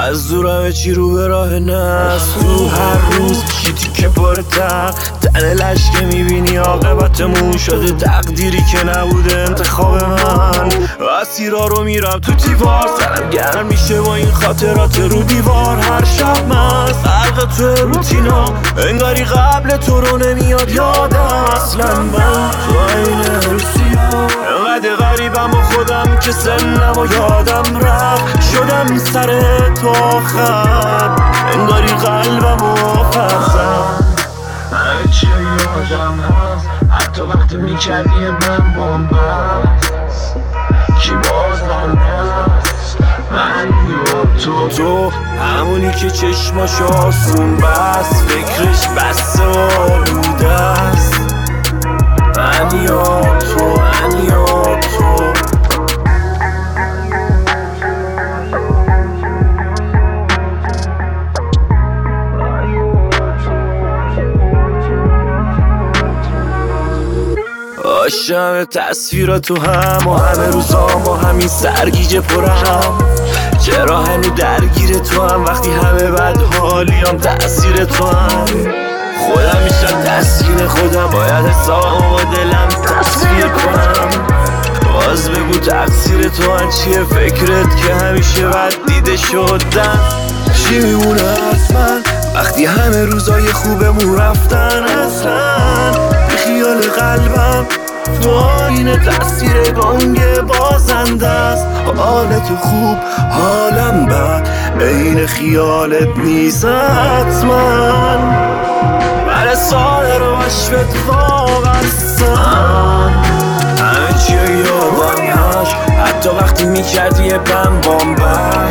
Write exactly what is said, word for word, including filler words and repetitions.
از دور همه چی رو به راه نست. تو هر روز شیتی که پر تق تن لشکه میبینی عاقبتمون شده تقدیری که نبوده انتخاب من. اسیرا رو میرم تو دیوار سرم گرم میشه با این خاطرات رو دیوار. هر شب مست غرق تو روتینا انگاری قبل تو رو نمیاد یادم اصلا. من تو این روسیا انقدر غریبم با خودم که سنم و یادم رفت. شدم سر تو آخر انگاری قلبم و فرزم. همه چی یادم هست حتی وقتی میکردی من بامبست. کی باز من هست من یا تو تو همونی که چشماش آسون بست فکرش بسته و آلوده است. من یا تو من یا تو عاشق تصویرات تو هم و همه روزا با همین سرگیجه پرم. چرا هنو درگیر تو هم وقتی همه بد حالیم تأثیر تو هم. خودم میشم تسکین خودم باید حسابم و دلم تصویر کنم. باز بگو تقصیر تو هم چیه فکرت که همیشه بد دیده شدن. چی میمونه از من وقتی همه روزای خوبمون رفتن اصلا. خیال قلبم تو آینه تأثیر گنگ بازنده است. حالت خوب حالم بد عین خیالت نیست حتما. من ساده رو باش به اتفاق هستم. همه چی یادم هست حتی وقتی میکردی بم بام بر.